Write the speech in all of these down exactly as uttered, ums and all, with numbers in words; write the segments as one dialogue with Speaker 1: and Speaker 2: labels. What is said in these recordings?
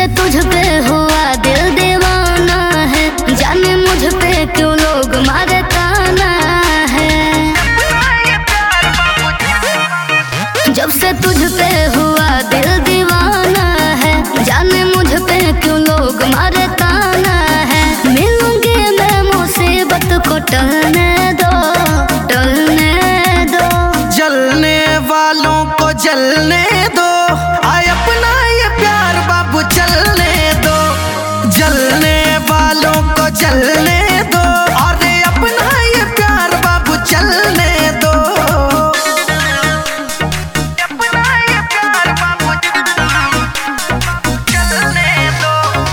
Speaker 1: से तुझ पे हुआ दिल दीवाना है, जाने मुझ पे क्यों लोग मारे ताना है। जब से तुझ पे हुआ दिल दीवाना है, जाने मुझ पे क्यों लोग मारे ताना है। मिलूंगी मैं मुसीबत को टलने दो, टलने दो।
Speaker 2: जलने वालों को जलने दो, आए अपना ये प्यार बाबू चलने दो। जलने वालों को जलने दो, अरे अपना ये प्यार बाबू चलने दो। अपना ये प्यार बाबू चलने दो।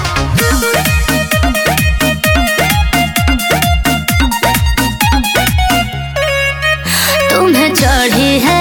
Speaker 1: तुम्हें चढ़ी है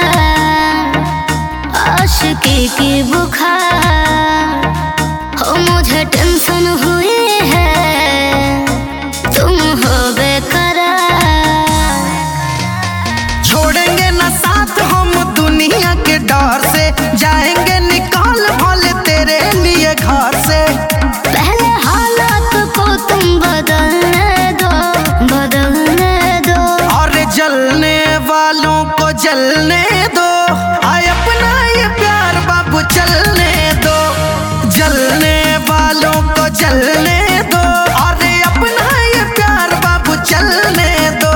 Speaker 1: आशिकी की बुखार, हो मुझे टेंशन हुई है, तुम हो बेकरार।
Speaker 2: छोड़ेंगे ना साथ हम दुनिया के डर से, जाएंगे निकाल भले तेरे लिए घर से।
Speaker 1: पहले हालात को तुम बदलने दो, बदलने दो।
Speaker 2: और जलने वालों को जलने दो, आए अपना ये प्यार बाबू चलने दो। जलने वालों को जलने दो, अरे अपना ये प्यार बाबू चलने दो।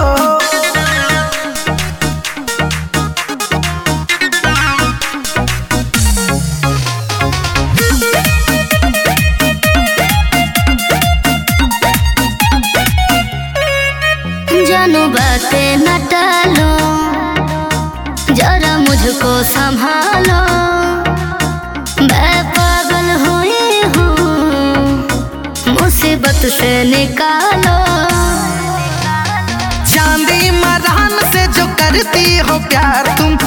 Speaker 1: जानू बातें न टालो, जरा मुझको संभालो। मैं पागल हुई हूँ, मुसीबत से निकालो।
Speaker 2: चांदी मरान से जो करती हो प्यार तुम,